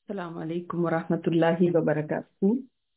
Assalamu alaikum wa rahmatullahi wa barakatuh.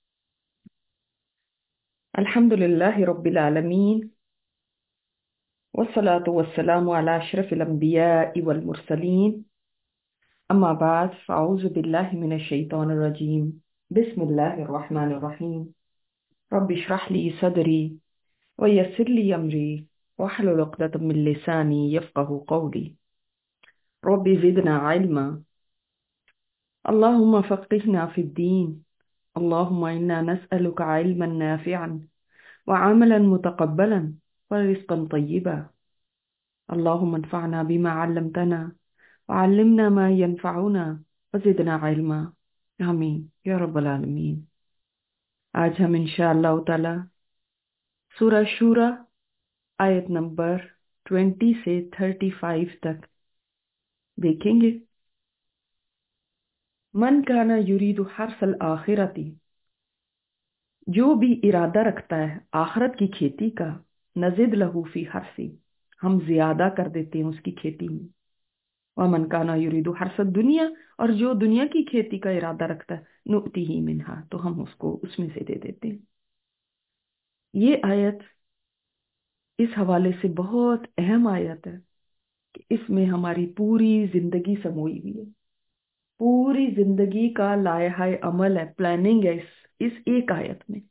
Alhamdulillahi rabbil alameen. Wassalatu wassalamu ala ashrafil anbiya'i wal mursaleen. Amma ba'd, fa'auzu billahi minash shaitanir rajim. Bismillahir rahmanir rahim. Rabbi shrah li sadri wa yassir li amri wahlul 'uqdatam min lisani yafqahu qawli. Rabbi zidna ilma. Allahumma faqihna fid din. Allahumma inna nas'aluka ilman nafi'an وعملا متقبلا ورزقا طيبا اللهم انفعنا بما علمتنا وعلمنا ما ينفعنا وزدنا علما آمين یا رب العالمین۔ آج ہم انشاءاللہ تعالی سورہ شورا آیت نمبر 20 سے 35 تک دیکھیں گے۔ من کان یرید حرث الآخرۃ، جو بھی ارادہ رکھتا ہے آخرت کی کھیتی کا، نزد لہو فی حرثی، ہم زیادہ کر دیتے ہیں اس کی کھیتی میں۔ ومن کان یرید حرث الدنیا، اور جو دنیا کی کھیتی کا ارادہ رکھتا ہے، نؤتیہ منہا، تو ہم اس کو اس میں سے دے دیتے ہیں۔ یہ آیت اس حوالے سے بہت اہم آیت ہے کہ اس میں ہماری پوری زندگی سموئی ہوئی ہے، پوری زندگی کا لائحہ عمل ہے، پلاننگ ہے اس ایک آیت میں۔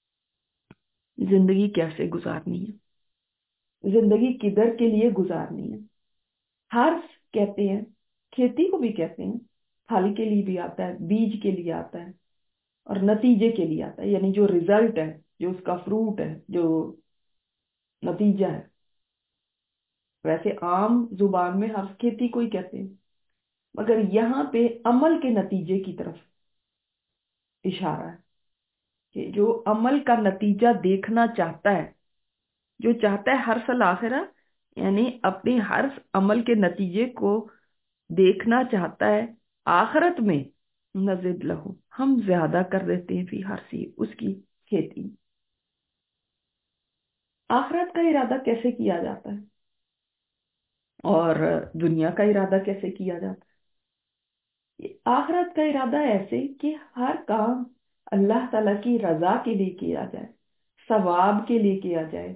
زندگی کیسے گزارنی ہے، زندگی کدھر کے لیے گزارنی ہے۔ حرث کہتے ہیں، کھیتی کو بھی کہتے ہیں، پھل کے لیے بھی آتا ہے، بیج کے لیے آتا ہے، اور نتیجے کے لیے آتا ہے، یعنی جو ریزلٹ ہے، جو اس کا فروٹ ہے، جو نتیجہ ہے۔ ویسے عام زبان میں حرث کھیتی کو ہی کہتے ہیں، مگر یہاں پہ عمل کے نتیجے کی طرف اشارہ ہے کہ جو عمل کا نتیجہ دیکھنا چاہتا ہے، جو چاہتا ہے حرث الآخرہ، یعنی اپنے حرث عمل کے نتیجے کو دیکھنا چاہتا ہے آخرت میں، نزد لہو، ہم زیادہ کر دیتے ہیں فی حرثی، اس کی کھیتی۔ آخرت کا ارادہ کیسے کیا جاتا ہے اور دنیا کا ارادہ کیسے کیا جاتا ہے؟ آخرت کا ارادہ ایسے کہ ہر کام اللہ تعالیٰ کی رضا کے لیے کیا جائے، ثواب کے لیے کیا جائے،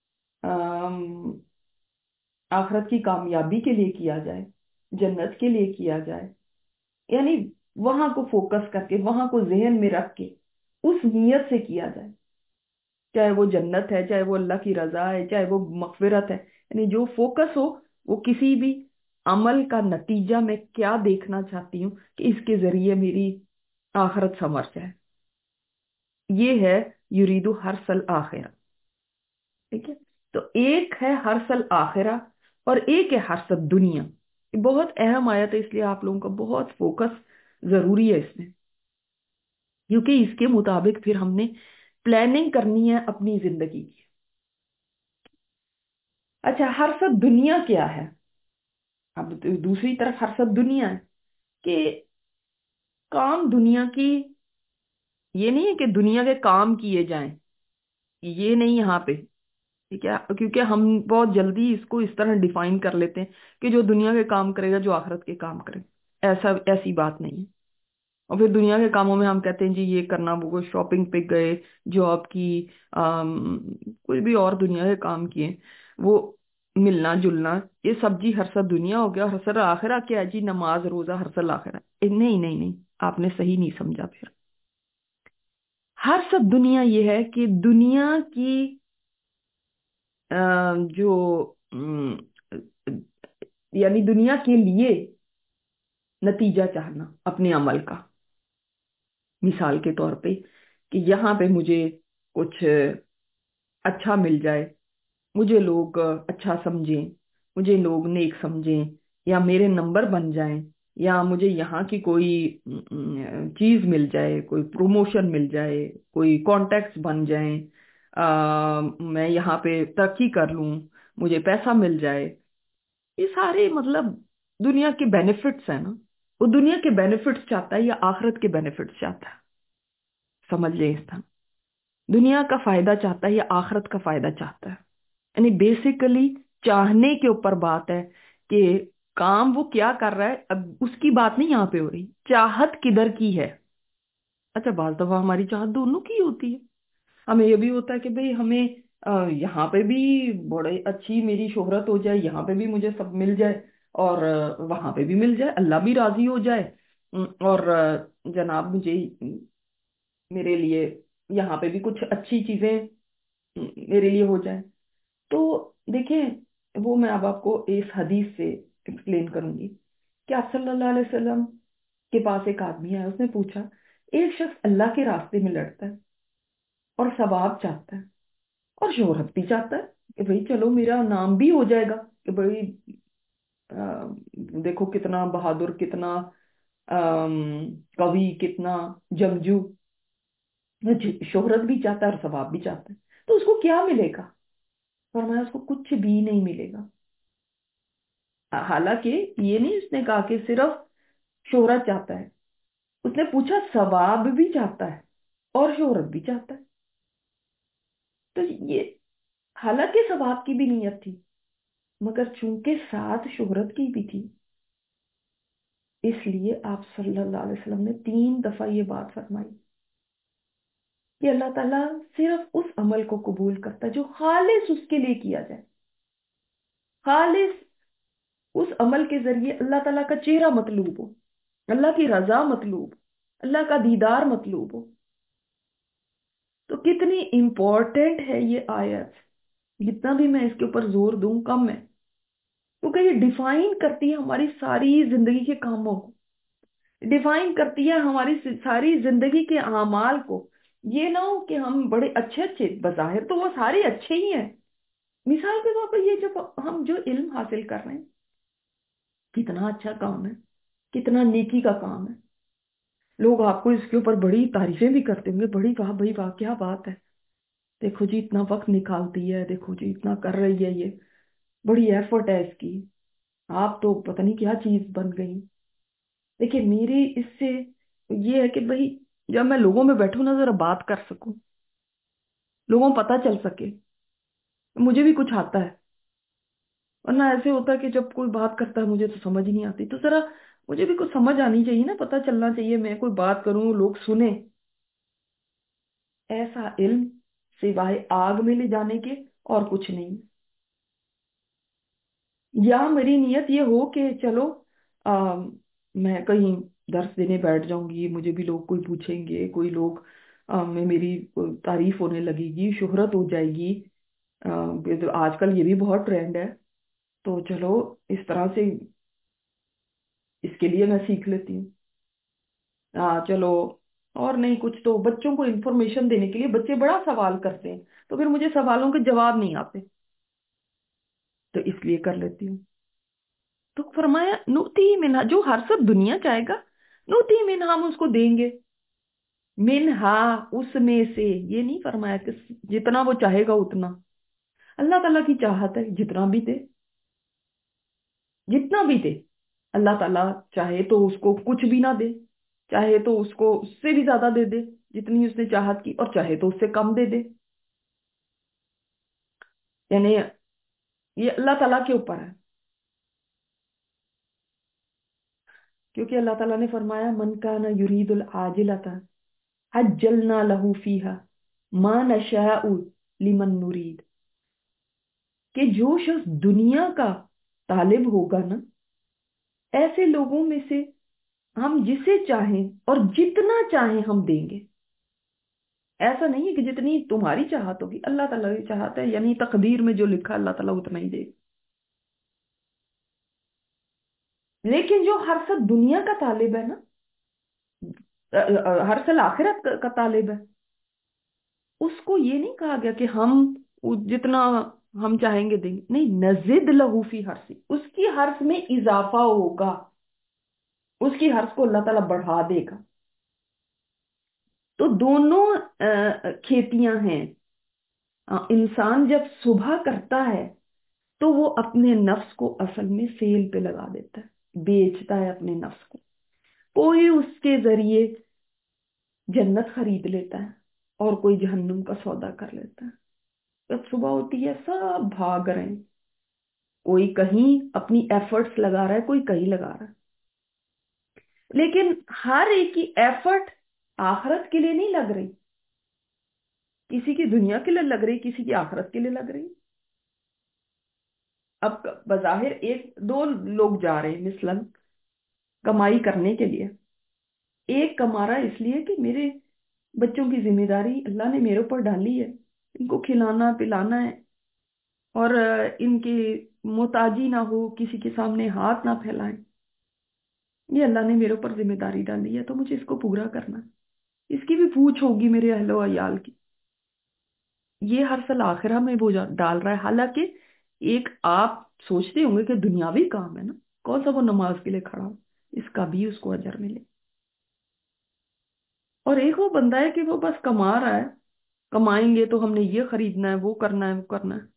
آخرت کی کامیابی کے لیے کیا جائے، جنت کے لیے کیا جائے، یعنی وہاں کو فوکس کر کے، وہاں کو ذہن میں رکھ کے اس نیت سے کیا جائے، چاہے وہ جنت ہے، چاہے وہ اللہ کی رضا ہے، چاہے وہ مغفرت ہے، یعنی جو فوکس ہو وہ کسی بھی عمل کا نتیجہ میں کیا دیکھنا چاہتی ہوں کہ اس کے ذریعے میری آخرت سنور جائے۔ یہ ہے یریدو حرث الآخرہ، ٹھیک ہے؟ تو ایک ہے حرث الآخرہ اور ایک ہے حرث الدنیا۔ یہ بہت اہم آیت ہے، اس لیے آپ لوگوں کا بہت فوکس ضروری ہے اس میں، کیونکہ اس کے مطابق پھر ہم نے پلاننگ کرنی ہے اپنی زندگی کی۔ اچھا، حرث الدنیا کیا ہے؟ اب دوسری طرف حرث الدنیا ہے کہ کام دنیا کی، یہ نہیں ہے کہ دنیا کے کام کیے جائیں، یہ نہیں یہاں پہ، ٹھیک ہے؟ کیونکہ ہم بہت جلدی اس کو اس طرح ڈیفائن کر لیتے ہیں کہ جو دنیا کے کام کرے گا، جو آخرت کے کام کرے گا، ایسی بات نہیں ہے۔ اور پھر دنیا کے کاموں میں ہم کہتے ہیں جی یہ کرنا، وہ شاپنگ پہ گئے، جاب کی، کوئی بھی اور دنیا کے کام کیے، وہ ملنا جلنا، یہ سب جی حرث دنیا ہو گیا۔ حرث آخرہ کیا ہے جی؟ نماز روزہ حرث آخرہ؟ نہیں نہیں نہیں، آپ نے صحیح نہیں سمجھا۔ پھر حرث دنیا یہ ہے کہ دنیا کی جو یعنی دنیا کے لیے نتیجہ چاہنا اپنے عمل کا۔ مثال کے طور پہ کہ یہاں پہ مجھے کچھ اچھا مل جائے، مجھے لوگ اچھا سمجھیں، مجھے لوگ نیک سمجھیں، یا میرے نمبر بن جائیں، یا مجھے یہاں کی کوئی چیز مل جائے، کوئی پروموشن مل جائے، کوئی کانٹیکٹس بن جائیں، میں یہاں پہ ترقی کر لوں، مجھے پیسہ مل جائے۔ یہ سارے مطلب دنیا کے بینیفٹس ہیں نا، وہ دنیا کے بینیفٹس چاہتا ہے یا آخرت کے بینیفٹس چاہتا ہے؟ سمجھ لیں اس طرح، دنیا کا فائدہ چاہتا ہے یا آخرت کا فائدہ چاہتا ہے؟ یعنی بیسیکلی چاہنے کے اوپر بات ہے کہ کام وہ کیا کر رہا ہے اب اس کی بات نہیں یہاں پہ ہو رہی، چاہت کدھر کی ہے۔ اچھا بعض دفعہ ہماری چاہت دونوں کی ہوتی ہے، ہمیں یہ بھی ہوتا ہے کہ بھئی ہمیں یہاں پہ بھی بڑے اچھی میری شہرت ہو جائے، یہاں پہ بھی مجھے سب مل جائے، اور وہاں پہ بھی مل جائے، اللہ بھی راضی ہو جائے، اور جناب مجھے میرے لیے یہاں پہ بھی کچھ اچھی چیزیں میرے لیے ہو جائیں۔ تو دیکھیں وہ میں اب آپ کو اس حدیث سے ایکسپلین کروں گی کہ آپ صلی اللہ علیہ وسلم کے پاس ایک آدمی ہے، اس نے پوچھا ایک شخص اللہ کے راستے میں لڑتا ہے اور ثواب چاہتا ہے اور شہرت بھی چاہتا ہے کہ بھئی چلو میرا نام بھی ہو جائے گا کہ بھئی دیکھو کتنا بہادر، کتنا قوی، کتنا جنگجو، شہرت بھی چاہتا ہے اور ثواب بھی چاہتا ہے، تو اس کو کیا ملے گا؟ فرمایا اس کو کچھ بھی نہیں ملے گا۔ حالانکہ یہ نہیں اس نے کہا کہ صرف شہرت چاہتا ہے، اس نے پوچھا ثواب بھی چاہتا ہے اور شہرت بھی چاہتا ہے، تو یہ حالانکہ ثواب کی بھی نیت تھی، مگر چونکہ ساتھ شہرت کی بھی تھی، اس لیے آپ صلی اللہ علیہ وسلم نے 3 دفعہ یہ بات فرمائی کہ اللہ تعالیٰ صرف اس عمل کو قبول کرتا ہے جو خالص اس کے لیے کیا جائے، خالص اس عمل کے ذریعے اللہ تعالیٰ کا چہرہ مطلوب ہو، اللہ کی رضا مطلوب، اللہ کا دیدار مطلوب ہو۔ تو کتنی امپورٹنٹ ہے یہ آیت، جتنا بھی میں اس کے اوپر زور دوں کم ہے، کیونکہ یہ ڈیفائن کرتی ہے ہماری ساری زندگی کے کاموں کو، ڈیفائن کرتی ہے ہماری ساری زندگی کے اعمال کو۔ یہ نہ ہو کہ ہم بڑے اچھے اچھے، بظاہر تو وہ سارے اچھے ہی ہیں، مثال کے طور پر یہ جب ہم جو علم حاصل کر رہے ہیں کتنا اچھا کام ہے، کتنا نیکی کا کام ہے، لوگ آپ کو اس کے اوپر بڑی تعریفیں بھی کرتے ہوں گے، بڑی واہ بھائی واہ کیا بات ہے، دیکھو جی اتنا وقت نکالتی ہے، دیکھو جی اتنا کر رہی ہے، یہ بڑی ایفرٹ ہے اس کی، آپ تو پتہ نہیں کیا چیز بن گئی۔ دیکھیں میری اس سے یہ ہے کہ بھئی جب میں لوگوں میں بیٹھوں نا ذرا بات کر سکوں، لوگوں کو پتہ چل سکے مجھے بھی کچھ آتا ہے، ورنہ ایسے ہوتا ہے کہ جب کوئی بات کرتا ہے مجھے تو سمجھ نہیں آتی، تو ذرا مجھے بھی کچھ سمجھ آنی چاہیے نا، پتہ چلنا چاہیے، میں کوئی بات کروں لوگ سنیں۔ ایسا علم سوائے آگ میں لے جانے کے اور کچھ نہیں، یا میری نیت یہ ہو کہ چلو میں کہیں درس دینے بیٹھ جاؤں گی، مجھے بھی لوگ کوئی پوچھیں گے، کوئی لوگ میں میری تعریف ہونے لگے گی، شہرت ہو جائے گی، تو آج کل یہ بھی بہت ٹرینڈ ہے، تو چلو اس طرح سے اس کے لیے میں سیکھ لیتی ہوں، چلو اور نہیں کچھ تو بچوں کو انفارمیشن دینے کے لیے، بچے بڑا سوال کرتے ہیں تو پھر مجھے سوالوں کے جواب نہیں آتے، تو اس لیے کر لیتی ہوں۔ تو فرمایا نوتی منہا، جو ہر سب دنیا چاہے گا نوتی منہا، ہم اس کو دیں گے، منہا اس میں سے، یہ نہیں فرمایا کہ جتنا وہ چاہے گا اتنا، اللہ تعالیٰ کی چاہت ہے جتنا بھی دے، جتنا بھی دے، اللہ تعالیٰ چاہے تو اس کو کچھ بھی نہ دے، چاہے تو اس کو اس سے بھی زیادہ دے دے جتنی اس نے چاہت کی، اور چاہے تو اس سے کم دے دے، یعنی یہ اللہ تعالیٰ کے اوپر ہے، کیونکہ اللہ تعالیٰ نے فرمایا من کان یرید العاجلۃ عجلنا لہ فیہا ما نشاء لمن نرید، کہ جو شخص دنیا کا طالب ہوگا نا، ایسے لوگوں میں سے ہم جسے چاہیں اور جتنا چاہیں ہم دیں گے، ایسا نہیں ہے کہ جتنی تمہاری چاہت ہوگی، اللہ تعالیٰ کی چاہت ہے، یعنی تقدیر میں جو لکھا اللہ تعالیٰ اتنا ہی دے گا، لیکن جو ہر سب دنیا کا طالب ہے نا، ہر سال آخرت کا طالب ہے، اس کو یہ نہیں کہا گیا کہ ہم جتنا ہم چاہیں گے دیں گے، نہیں، نزد لہو فی حرسی، اس کی حرف میں اضافہ ہوگا، اس کی حرف کو اللہ تعالیٰ بڑھا دے گا۔ تو دونوں کھیتیاں ہیں، انسان جب صبح کرتا ہے تو وہ اپنے نفس کو اصل میں سیل پہ لگا دیتا ہے، بیچتا ہے اپنے نفس کو، کوئی اس کے ذریعے جنت خرید لیتا ہے اور کوئی جہنم کا سودا کر لیتا ہے۔ جب صبح ہوتی ہے سب بھاگ رہے ہیں، کوئی کہیں اپنی ایفرٹس لگا رہا ہے، کوئی کہیں لگا رہا ہے، لیکن ہر ایک کی ایفرٹ آخرت کے لیے نہیں لگ رہی. کسی کی دنیا کے لیے لگ رہی، کسی کی آخرت کے لیے لگ رہی. اب بظاہر ایک دو لوگ جا رہے ہیں مثلاً کمائی کرنے کے لیے. ایک کما رہا ہے اس لیے کہ میرے بچوں کی ذمہ داری اللہ نے میرے اوپر ڈالی ہے، ان کو کھلانا پلانا ہے، اور ان کی محتاجی نہ ہو، کسی کے سامنے ہاتھ نہ پھیلائیں. یہ اللہ نے میرے اوپر ذمہ داری ڈالی ہے تو مجھے اس کو پورا کرنا ہے. اس کی بھی پوچھ ہوگی میرے اہل و عیال کی. یہ ہر سال آخرہ میں وہ ڈال رہا ہے. حالانکہ ایک آپ سوچتے ہوں گے کہ دنیاوی کام ہے نا، کون سا وہ نماز کے لیے کھڑا ہو، اس کا بھی اس کو اجر ملے. اور ایک وہ بندہ ہے کہ وہ بس کما رہا ہے، کمائیں گے تو ہم نے یہ خریدنا ہے، وہ کرنا ہے، وہ کرنا ہے.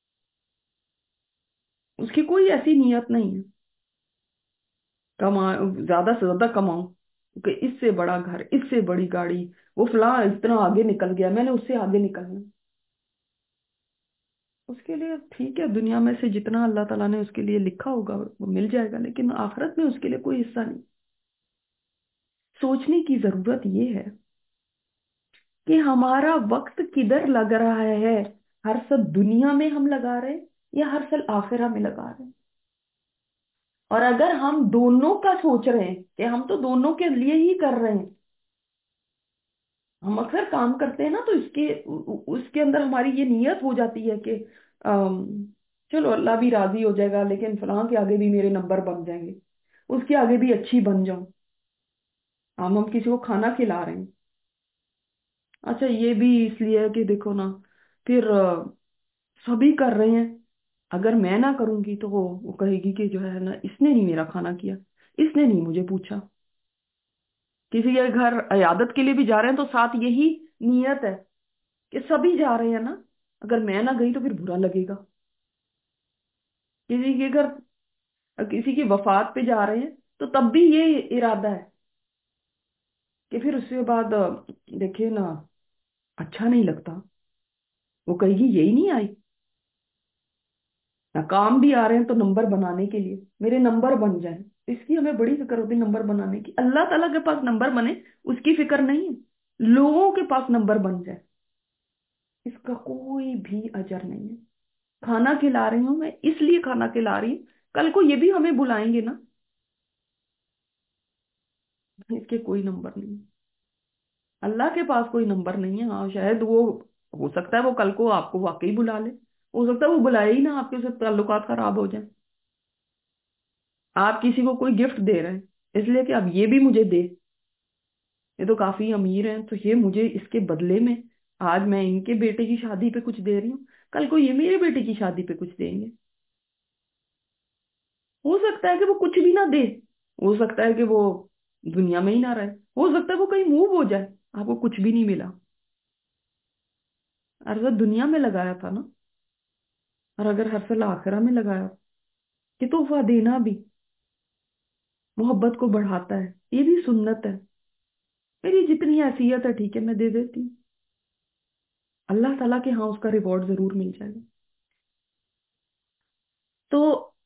اس کی کوئی ایسی نیت نہیں ہے کما زیادہ سے زیادہ کماؤں کہ اس سے بڑا گھر، اس سے بڑی گاڑی، وہ فلاں اتنا آگے نکل گیا، میں نے اس سے آگے نکلنا. اس کے لیے ٹھیک ہے، دنیا میں سے جتنا اللہ تعالیٰ نے اس کے لیے لکھا ہوگا وہ مل جائے گا، لیکن آخرت میں اس کے لیے کوئی حصہ نہیں. سوچنے کی ضرورت یہ ہے کہ ہمارا وقت کدھر لگ رہا ہے. ہر سال دنیا میں ہم لگا رہے ہیں یا ہر سال آخرہ میں لگا رہے ہیں؟ اور اگر ہم دونوں کا سوچ رہے ہیں کہ ہم تو دونوں کے لیے ہی کر رہے ہیں. ہم اکثر کام کرتے ہیں نا تو اس کے اندر ہماری یہ نیت ہو جاتی ہے کہ آم، چلو اللہ بھی راضی ہو جائے گا، لیکن فلاں کے آگے بھی میرے نمبر بن جائیں گے، اس کے آگے بھی اچھی بن جاؤں. ہم کسی کو کھانا کھلا رہے ہیں، اچھا یہ بھی اس لیے ہے کہ دیکھو نا، پھر سبھی کر رہے ہیں، اگر میں نہ کروں گی تو وہ کہے گی کہ جو ہے نا اس نے نہیں میرا کھانا کیا، اس نے نہیں مجھے پوچھا. کسی کے گھر عیادت کے لیے بھی جا رہے ہیں تو ساتھ یہی نیت ہے کہ سبھی جا رہے ہیں نا، اگر میں نہ گئی تو پھر برا لگے گا. کسی کے گھر کسی کی وفات پہ جا رہے ہیں تو تب بھی یہ ارادہ ہے کہ پھر اس کے بعد دیکھیں نا اچھا نہیں لگتا، وہ کہے گی یہی نہیں آئی. نہ کام بھی آ رہے ہیں تو نمبر بنانے کے لیے میرے نمبر بن جائیں، اس کی ہمیں بڑی فکر ہوتی ہے نمبر بنانے کی. اللہ تعالیٰ کے پاس نمبر بنے اس کی فکر نہیں ہے، لوگوں کے پاس نمبر بن جائے اس کا کوئی بھی اجر نہیں ہے. کھانا کھلا رہی ہوں میں اس لیے کھانا کھلا رہی ہوں، کل کو یہ بھی ہمیں بلائیں گے نا، اس کے کوئی نمبر نہیں ہے. اللہ کے پاس کوئی نمبر نہیں ہے. ہاں شاید وہ ہو سکتا ہے وہ کل کو آپ کو واقعی بلا لے، ہو سکتا ہے وہ بلائے ہی نہ، آپ کے ساتھ تعلقات خراب ہو جائیں. آپ کسی کو کوئی گفٹ دے رہے ہیں اس لیے کہ اب یہ بھی مجھے دے، یہ تو کافی امیر ہیں تو یہ مجھے اس کے بدلے میں، آج میں ان کے بیٹے کی شادی پہ کچھ دے رہی ہوں، کل کو یہ میرے بیٹے کی شادی پہ کچھ دیں گے. ہو سکتا ہے کہ وہ کچھ بھی نہ دے، ہو سکتا ہے کہ وہ دنیا میں ہی نہ رہے، ہو سکتا ہے وہ کہیں موو ہو جائے، آپ کو کچھ بھی نہیں ملا. ارض دنیا میں لگایا تھا نا، اور اگر ہر سال آخرہ میں لگایا کہ تحفہ دینا بھی محبت کو بڑھاتا ہے، یہ بھی سنت ہے. میری جتنی حیثیت ہے ٹھیک ہے میں دے دیتی ہوں، اللہ تعالیٰ کے ہاں اس کا ریوارڈ ضرور مل جائے گا. تو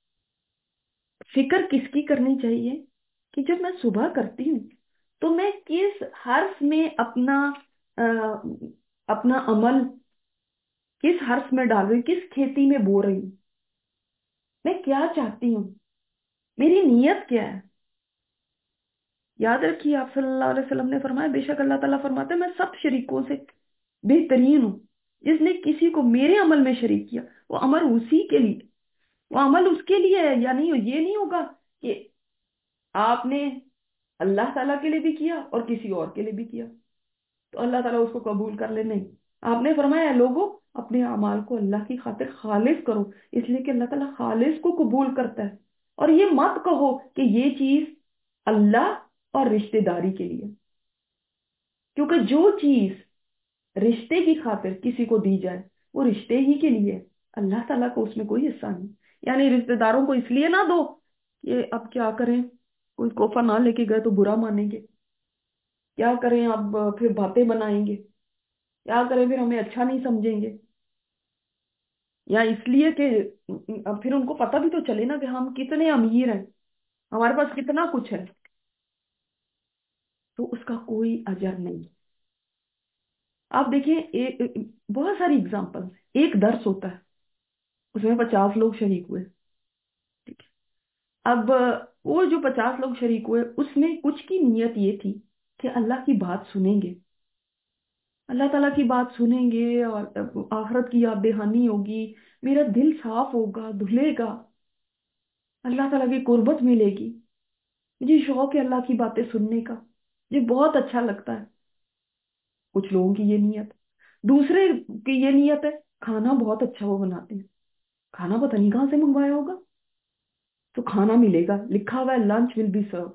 فکر کس کی کرنی چاہیے کہ جب میں صبح کرتی ہوں تو میں کس حرف میں آ، اپنا عمل کس حرف میں ڈال رہی ہوں، کس کھیتی میں بو رہی ہوں، میں کیا چاہتی ہوں، میری نیت کیا ہے. یاد رکھیے آپ صلی اللہ علیہ وسلم نے فرمایا، بے شک اللہ تعالیٰ فرماتے ہیں میں سب شریکوں سے بہترین ہوں، جس نے کسی کو میرے عمل میں شریک کیا وہ عمل اسی کے لیے، وہ عمل اس کے لیے ہے. یعنی یہ نہیں ہوگا کہ آپ نے اللہ تعالیٰ کے لیے بھی کیا اور کسی اور کے لیے بھی کیا تو اللہ تعالیٰ اس کو قبول کر لے. نہیں، آپ نے فرمایا ہے لوگوں اپنے اعمال کو اللہ کی خاطر خالص کرو، اس لیے کہ اللہ تعالیٰ خالص کو قبول کرتا ہے. اور یہ مت کہو کہ یہ چیز اللہ اور رشتہ داری کے لیے، کیونکہ جو چیز رشتے کی خاطر کسی کو دی جائے وہ رشتے ہی کے لیے، اللہ تعالیٰ کو اس میں کوئی حصہ نہیں. یعنی رشتہ داروں کو اس لیے نہ دو یہ اب کیا کریں، کوئی کوفہ نہ لے کے گئے تو برا مانیں گے، کیا کریں اب پھر باتیں بنائیں گے، کیا کریں پھر ہمیں اچھا نہیں سمجھیں گے. یا اس لیے کہ अब फिर उनको पता भी तो चले ना कि हम कितने अमीर हैं, हमारे पास कितना कुछ है, तो उसका कोई अजर नहीं। आप देखिए बहुत सारी एग्जांपल्स, एक दर्स होता है, उसमें 50 लोग शरीक हुए, ठीक है। अब वो जो 50 लोग शरीक हुए उसमें कुछ की नीयत ये थी कि अल्लाह की बात सुनेंगे, अल्लाह ताला की बात सुनेंगे और आखिरत की याद दहानी होगी, मेरा दिल साफ होगा, धुलेगा, अल्लाह ताला की कुर्बत मिलेगी, मुझे शौक है अल्लाह की बातें सुनने का, मुझे बहुत अच्छा लगता है। कुछ लोगों की ये नीयत, दूसरे की ये नीयत है खाना बहुत अच्छा वो बनाते हैं, खाना पता नहीं कहाँ से मंगवाया होगा, तो खाना मिलेगा, लिखा हुआ है लंच विल बी सर्व।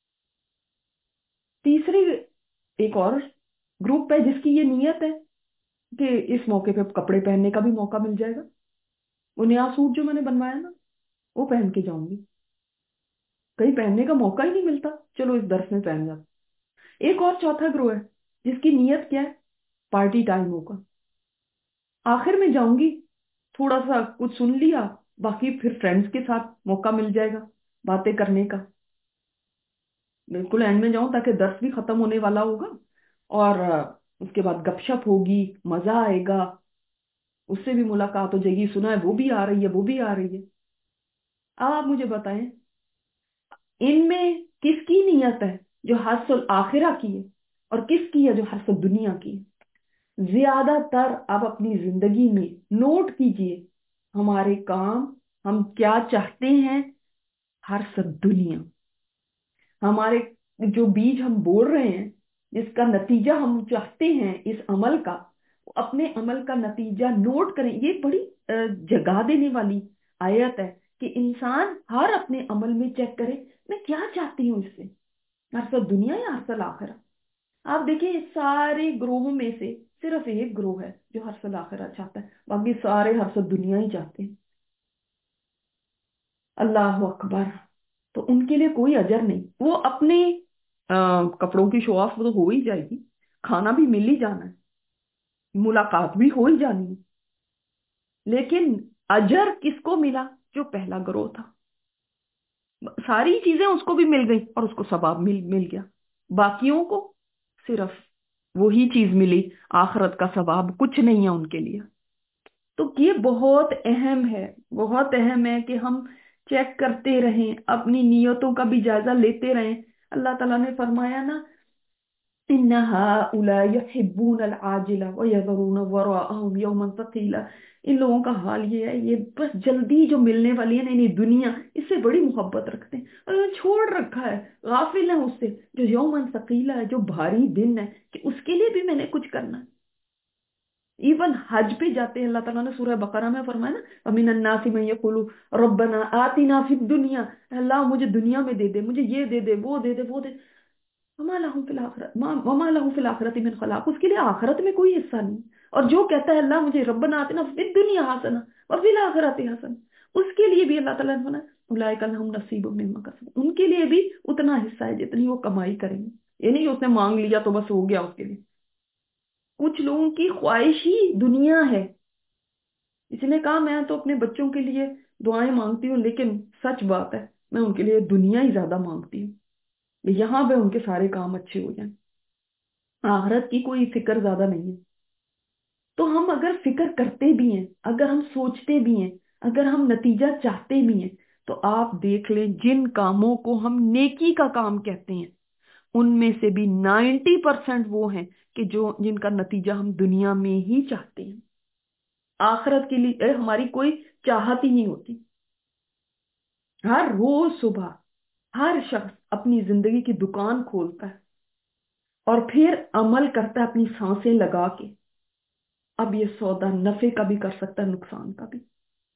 तीसरी एक और ग्रुप है जिसकी ये नीयत है कि इस मौके पे कपड़े पहनने का भी मौका मिल जाएगा, वो नया सूट जो मैंने बनवाया ना वो पहन के जाऊंगी, कहीं पहनने का मौका ही नहीं मिलता, चलो इस दर्स में पहन जाता। एक और चौथा ग्रुप है जिसकी नीयत क्या है, पार्टी टाइम होगा, आखिर में जाऊंगी, थोड़ा सा कुछ सुन लिया, बाकी फिर फ्रेंड्स के साथ मौका मिल जाएगा बातें करने का, बिल्कुल एंड में जाऊं ताकि दर्स भी खत्म होने वाला होगा, और उसके बाद गपशप होगी, मजा आएगा, उससे भी मुलाकात हो जाएगी, सुना है वो भी आ रही है, वो भी आ रही है। अब आप मुझे बताएं इनमें किसकी नीयत है जो हसल आखिरा की है, और किसकी है जो हसल दुनिया की है। ज्यादातर आप अपनी जिंदगी में नोट कीजिए, हमारे काम, हम क्या चाहते हैं, हर्षद दुनिया, हमारे जो बीज हम बोल रहे हैं, जिसका नतीजा हम चाहते हैं इस अमल का, अपने अमल का नतीजा नोट करें। ये बड़ी जगा देने वाली आयत है कि इंसान हर अपने अमल में चेक करे, मैं क्या चाहती हूँ इससे, हर्षद दुनिया या हर्षद आखिरा। आप देखिए इस सारे ग्रोह में से सिर्फ एक ग्रोह है जो हर्षद आखिरा चाहता है, बाकी सारे हर्षद दुनिया ही चाहते हैं। अल्लाह अकबर। तो उनके लिए कोई अजर नहीं, वो अपने कपड़ों की शो ऑफ तो हो ही जाएगी, खाना भी मिल ही जाना है, मुलाकात भी हो ही जानी है, लेकिन अजर किसको मिला, जो पहला ग्रोह था, सारी चीजें उसको भी मिल गई और उसको सवाब मिल गया, बाकियों को सिर्फ वही चीज मिली, आखिरत का सवाब कुछ नहीं है उनके लिए। तो ये बहुत अहम है, बहुत अहम है कि हम चेक करते रहें, अपनी नियतों का भी जायजा लेते रहें। अल्लाह ताला ने फरमाया ना, इन्ना हाउला युहिब्बून अल आजिला व यज़रून वराअहुम यौमन सकीला। इन लोगों का हाल ये है, ये बस जल्दी जो मिलने वाली है ना इन्हें दुनिया, इससे बड़ी मोहब्बत रखते हैं, और इन्होंने छोड़ रखा है, गाफिल है उससे जो यौमन सकीला है, जो भारी दिन है कि उसके लिए भी मैंने कुछ करना है। इवन हज पे जाते हैं, अल्लाह ताला ने सूरह बकरा में फरमाया ना, अमीन अन्नासी में यकुलु रब्बना आतिना फिद दुनिया, अल्लाह मुझे दुनिया में दे दे, मुझे ये दे दे, वो दे दे, वो दे, वमा लहू फिल आखिरत वमा लहू फिल आखिरति मिन खलाक, उसके लिए आखिरत में कोई हिस्सा नहीं। और जो कहता है अल्लाह मुझे रब्बना आतिना फिद दुनिया हसना व फिल आखिरति हसना, उसके लिए भी अल्लाह ताला ने फरमाया उलाइका लहुम नसीबुम मिम्मा कसबू, उनके लिए भी उतना हिस्सा है जितनी वो कमाई करेंगे। ये नहीं कि उसने मांग लिया तो बस हो गया उसके लिए, कुछ लोगों की ख्वाहिश ही दुनिया है। इसने कहा मैं तो अपने बच्चों के लिए दुआएं मांगती हूँ, लेकिन सच बात है मैं उनके लिए दुनिया ही ज्यादा मांगती हूँ, यहाँ पे उनके सारे काम अच्छे हो जाएं, आखिरत की कोई फिक्र ज्यादा नहीं है। तो हम अगर फिक्र करते भी हैं, अगर हम सोचते भी हैं, अगर हम नतीजा चाहते भी हैं, तो आप देख लें जिन कामों को हम नेकी का काम कहते हैं उनमें से भी 90% वो हैं कि जो जिनका नतीजा हम दुनिया में ही चाहते हैं, आखिरत के लिए हमारी कोई चाहत ही नहीं होती। हर रोज सुबह हर शख्स अपनी जिंदगी की दुकान खोलता है और फिर अमल करता है अपनी सांसें लगा के। अब ये सौदा नफे का भी कर सकता है, नुकसान का भी।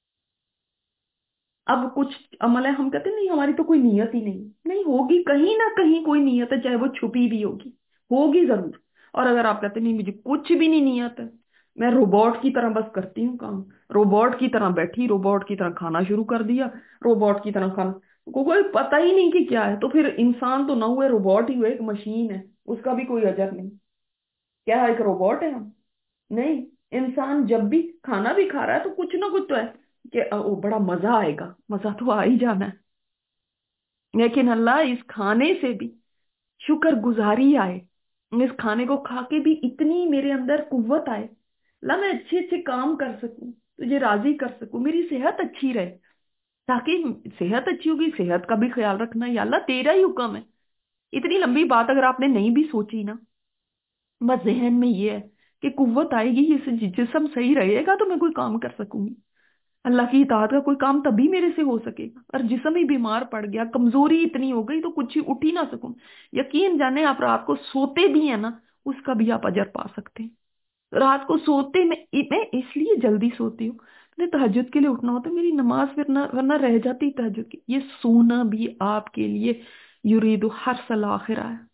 अब कुछ अमल है हम कहते हैं नहीं हमारी तो कोई नियत ही नहीं, नहीं होगी, कहीं ना कहीं कोई नियत है, चाहे वो छुपी भी होगी, होगी जरूर। और अगर आप कहते नहीं मुझे कुछ भी नहीं नियत है, मैं रोबोट की तरह बस करती हूँ काम, रोबोट की तरह बैठी, रोबोट की तरह खाना शुरू कर दिया, रोबोट की तरह खाना, कोई पता ही नहीं कि क्या है, तो फिर इंसान तो ना हुए, रोबोट ही हुए, एक मशीन है, उसका भी कोई अजर नहीं। क्या एक रोबोट है हम? नहीं, انسان جب بھی کھانا بھی کھا رہا ہے تو کچھ نہ کچھ تو ہے کہ او بڑا مزہ آئے گا، مزہ تو آ ہی جانا ہے، لیکن اللہ اس کھانے سے بھی شکر گزاری آئے، اس کھانے کو کھا کے بھی اتنی میرے اندر قوت آئے، اللہ میں اچھے اچھے کام کر سکوں، تجھے راضی کر سکوں، میری صحت اچھی رہے، تاکہ صحت اچھی ہوگی، صحت کا بھی خیال رکھنا یا اللہ تیرا ہی حکم ہے۔ اتنی لمبی بات اگر آپ نے نہیں بھی سوچی نا، بس ذہن میں یہ ہے کہ قوت آئے گی، اس جسم صحیح رہے گا تو میں کوئی کام کر سکوں گی، اللہ کی اطاعت کا کوئی کام تبھی میرے سے ہو سکے گا، اور جسم ہی بیمار پڑ گیا، کمزوری اتنی ہو گئی تو کچھ ہی اٹھ ہی نہ سکوں، یقین جانے آپ رات کو سوتے بھی ہیں نا، اس کا بھی آپ اجر پا سکتے ہیں۔ رات کو سوتے میں اس لیے جلدی سوتی ہوں، میں تہجد کے لیے اٹھنا ہوتا ہے، میری نماز ورنہ رہ جاتی تہجد کی، یہ سونا بھی آپ کے لیے یرید حرث الآخرہ ہے۔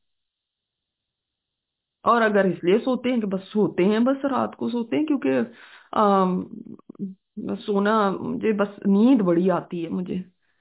اور اگر اس لیے سوتے ہیں کہ بس سوتے ہیں، بس رات کو سوتے ہیں کیونکہ بس سونا، مجھے بس نیند بڑی آتی ہے مجھے،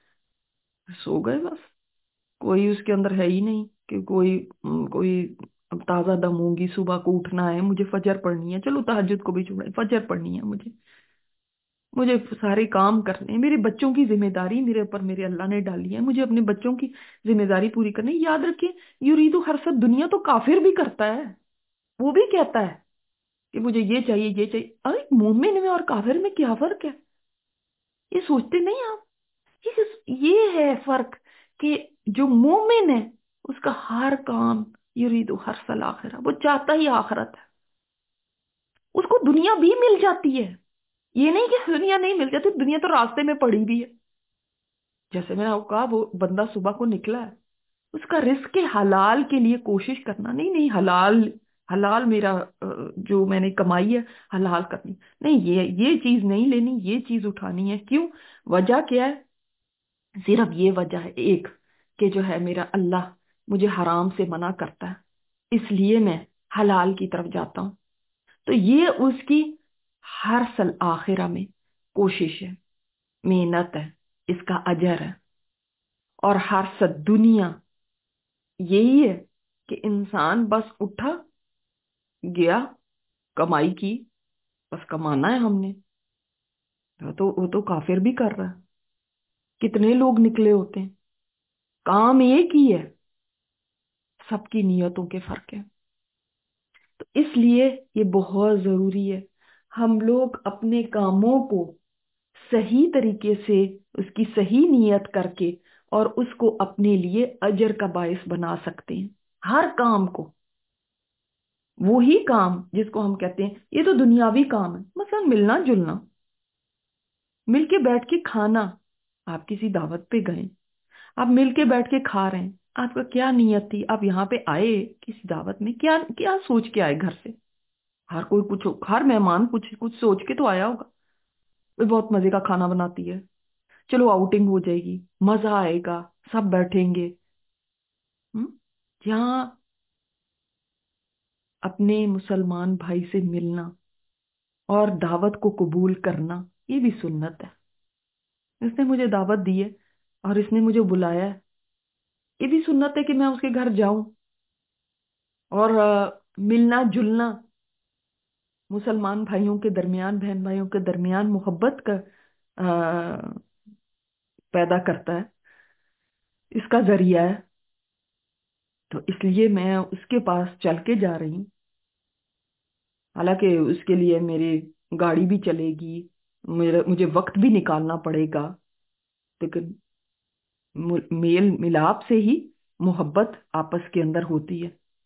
سو گئے بس، کوئی اس کے اندر ہے ہی نہیں کہ کوئی اب تازہ دم ہوگی، صبح کو اٹھنا ہے، مجھے فجر پڑھنی ہے، چلو تہجد کو بھی چھوڑیں، فجر پڑھنی ہے مجھے سارے کام کرنے ہیں، میرے بچوں کی ذمہ داری میرے اوپر میرے اللہ نے ڈالی ہے، مجھے اپنے بچوں کی ذمہ داری پوری کرنی ہے۔ یاد رکھیں، یرید حرث دنیا تو کافر بھی کرتا ہے، وہ بھی کہتا ہے کہ مجھے یہ چاہیے یہ چاہیے، ارے مومن میں اور کافر میں کیا فرق ہے؟ یہ سوچتے نہیں آپ؟ یہ ہے فرق کہ جو مومن ہے اس کا ہر کام یرید حرث الآخرہ، وہ چاہتا ہی آخرت ہے، اس کو دنیا بھی مل جاتی ہے، یہ نہیں کہ دنیا نہیں مل جاتی، دنیا تو راستے میں پڑی بھی ہے۔ جیسے میں نے آپ کو کہا، وہ بندہ صبح کو نکلا ہے، اس کا رزق کے حلال کے لیے کوشش کرنا، نہیں نہیں حلال حلال میرا جو میں نے کمائی ہے حلال کرنی، نہیں یہ چیز نہیں لینی، یہ چیز اٹھانی ہے، کیوں؟ وجہ کیا ہے؟ صرف یہ وجہ ہے ایک، کہ جو ہے میرا اللہ مجھے حرام سے منع کرتا ہے، اس لیے میں حلال کی طرف جاتا ہوں، تو یہ اس کی ہر سال آخرہ میں کوشش ہے، محنت ہے، اس کا اجر ہے۔ اور ہر سال دنیا یہی ہے کہ انسان بس اٹھا گیا، کمائی کی، بس کمانا ہے ہم نے، وہ تو کافر بھی کر رہا ہے، کتنے لوگ نکلے ہوتے ہیں، کام ایک ہی ہے، سب کی نیتوں کے فرق ہے۔ تو اس لیے یہ بہت ضروری ہے ہم لوگ اپنے کاموں کو صحیح طریقے سے، اس کی صحیح نیت کر کے، اور اس کو اپنے لیے اجر کا باعث بنا سکتے ہیں، ہر کام کو، وہی کام جس کو ہم کہتے ہیں یہ تو دنیاوی کام ہے، مثلا ملنا جلنا، مل کے بیٹھ کے کھانا، آپ کسی دعوت پہ گئے، آپ مل کے بیٹھ کے کھا رہے ہیں، آپ کا کیا نیت تھی؟ آپ یہاں پہ آئے کسی دعوت میں، کیا کیا سوچ کے آئے گھر سے؟ ہر کوئی کچھ، ہر مہمان کچھ کچھ سوچ کے تو آیا ہوگا، وہ بہت مزے کا کھانا بناتی ہے، چلو آؤٹنگ ہو جائے گی، مزہ آئے گا، سب بیٹھیں گے۔ ہم؟ یہاں اپنے مسلمان بھائی سے ملنا اور دعوت کو قبول کرنا، یہ بھی سنت ہے، اس نے مجھے دعوت دی ہے اور اس نے مجھے بلایا ہے، یہ بھی سنت ہے کہ میں اس کے گھر جاؤں، اور ملنا جلنا مسلمان بھائیوں کے درمیان، بہن بھائیوں کے درمیان محبت کا پیدا کرتا ہے، اس کا ذریعہ ہے، تو اس لیے میں اس کے پاس چل کے جا رہی ہوں، حالانکہ اس کے لیے میری گاڑی بھی چلے گی، مجھے وقت بھی نکالنا پڑے گا، لیکن میل ملاپ سے ہی محبت آپس کے اندر ہوتی ہے۔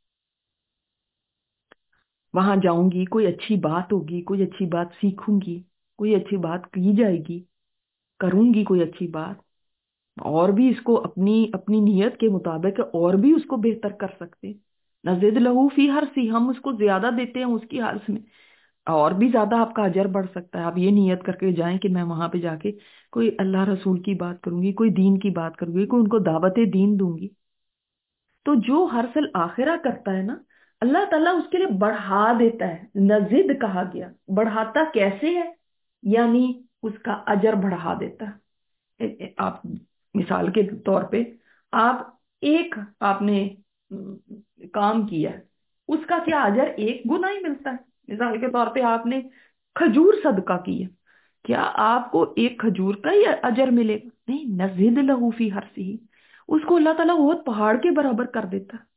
وہاں جاؤں گی، کوئی اچھی بات ہوگی، کوئی اچھی بات سیکھوں گی، کوئی اچھی بات کی جائے گی، کروں گی کوئی اچھی بات، اور بھی اس کو اپنی اپنی نیت کے مطابق اور بھی اس کو بہتر کر سکتے ہیں۔ نزد لہو فی ہرسی، ہم اس کو زیادہ دیتے ہیں اس کی ہرس میں، اور بھی زیادہ آپ کا اجر بڑھ سکتا ہے۔ آپ یہ نیت کر کے جائیں کہ میں وہاں پہ جا کے کوئی اللہ رسول کی بات کروں گی، کوئی دین کی بات کروں گی، کوئی ان کو دعوت دین دوں گی، تو جو ہر سال آخرہ کرتا ہے نا، اللہ تعالیٰ اس کے لیے بڑھا دیتا ہے، نزد کہا گیا، بڑھاتا کیسے ہے؟ یعنی اس کا اجر بڑھا دیتا ہے۔ آپ مثال کے طور پہ، آپ ایک آپ نے کام کیا ہے، اس کا کیا اجر ایک گنا ہی ملتا ہے، مثال کے طور پہ آپ نے کھجور صدقہ کی ہے، کیا آپ کو ایک کھجور کا ہی اجر ملے گا؟ نہیں، نزید لہو فی ہر سی، اس کو اللہ تعالیٰ بہت پہاڑ کے برابر کر دیتا ہے۔